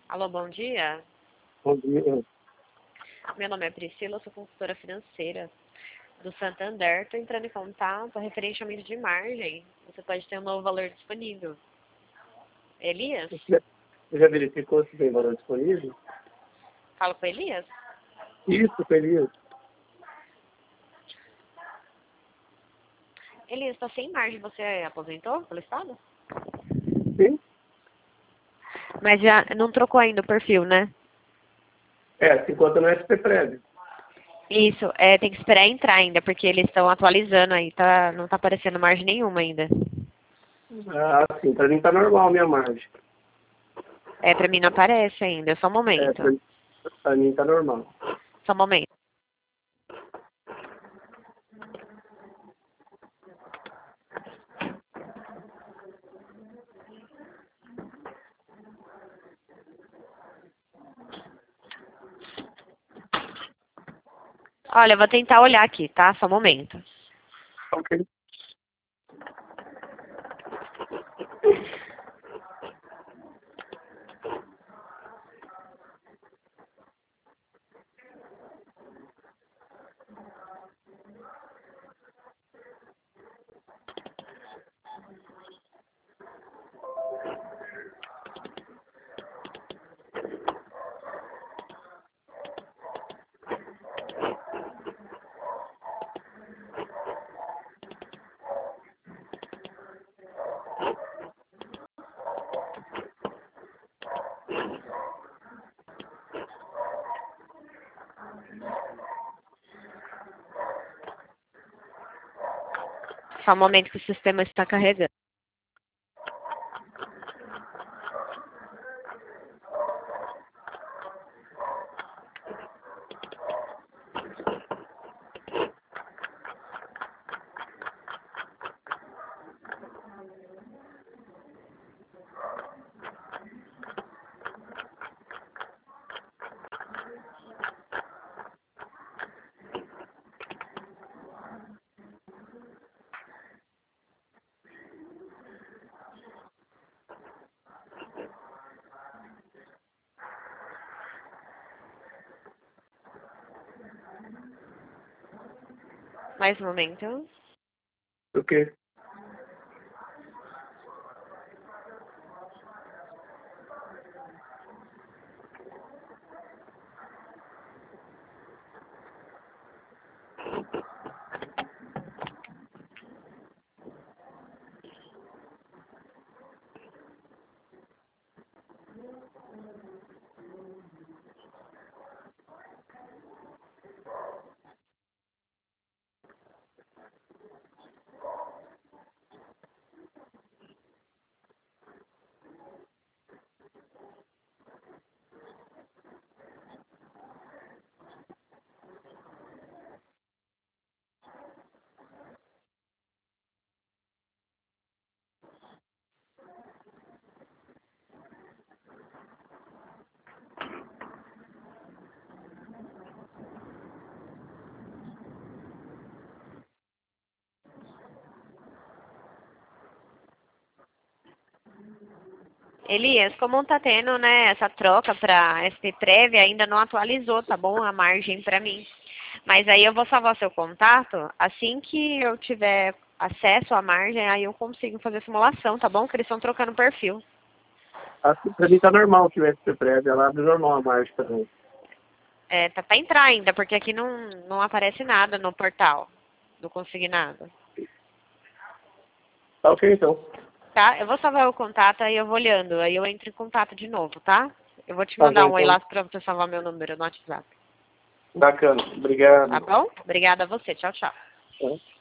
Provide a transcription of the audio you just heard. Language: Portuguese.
Alô, bom dia. Bom dia. Meu nome é Priscila, eu sou consultora financeira do Santander. Estou entrando em contato referente ao aumento de margem. Você pode ter um novo valor disponível. Elias? Você já verificou se tem valor disponível? Fala com o Elias? Isso, feliz. Elias, está sem margem. Você aposentou pelo Estado? Sim? Mas já não trocou ainda o perfil, né? Se encontra no SP-Prévio. Isso, tem que esperar entrar ainda, porque eles estão atualizando aí, não tá aparecendo margem nenhuma ainda. Ah, sim, para mim tá normal a minha margem. Pra mim não aparece ainda, só um momento. Para mim tá normal. Só um momento. Olha, eu vou tentar olhar aqui, tá? Só um momento. Ok. Só um momento que o sistema está carregando. Mais um momento. Ok. Elias, como tá tendo, né, essa troca para SP-Prev, ainda não atualizou, tá bom? A margem para mim. Mas aí eu vou salvar seu contato. Assim que eu tiver acesso à margem, aí eu consigo fazer simulação, tá bom? Que eles estão trocando o perfil. Assim, para mim tá normal que o SP-Prévio ela abre normal a margem também. Tá pra entrar ainda, porque aqui não aparece nada no portal do consignado. Tá ok, então. Tá? Eu vou salvar o contato, aí eu vou olhando, aí eu entro em contato de novo, tá? Eu vou te Tá mandar bom, um oi então. lá pra você salvar meu número no WhatsApp. Bacana. Tá Obrigado. bom? Obrigada a você. Tchau, tchau. Tá.